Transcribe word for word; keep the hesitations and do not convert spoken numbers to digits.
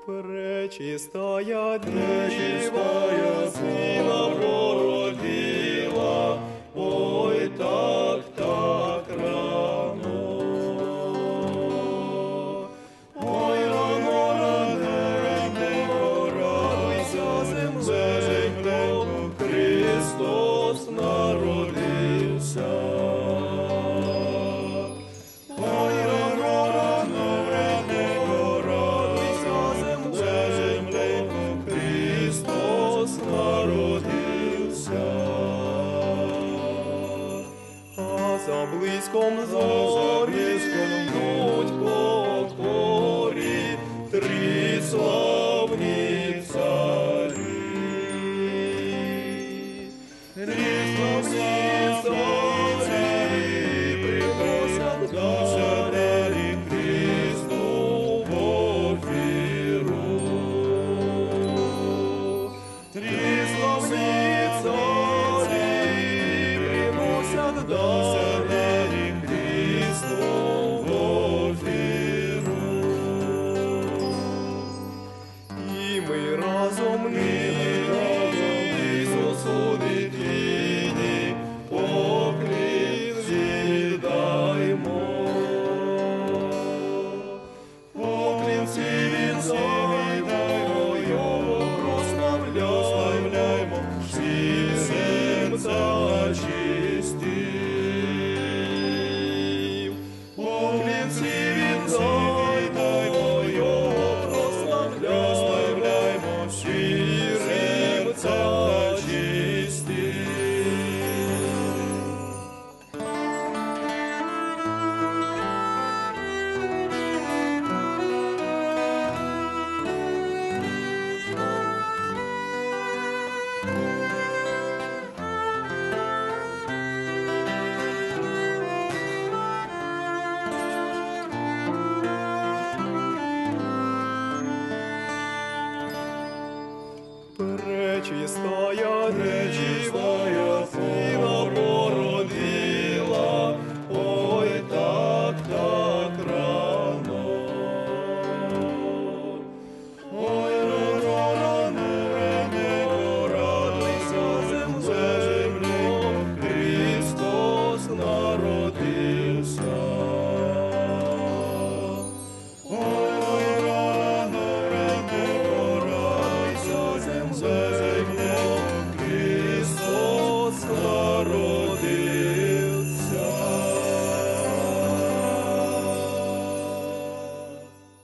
Пречистая Діва, Сина породила, ой, так, так рано. Ой, рано, раненько, радуйся, земленько, Христос народився. Ой, рано, рано, раненько, радуйся, земленько, Христос народився. А за близьком зорі йдуть по хорі три славні царі. Три славні царі приносять дари Христу в офіру. Три славні царі приносять дари Христу в офіру. І ми разом нині Ісусу дитині поклін віддаймо. Поклін всі віддаймо.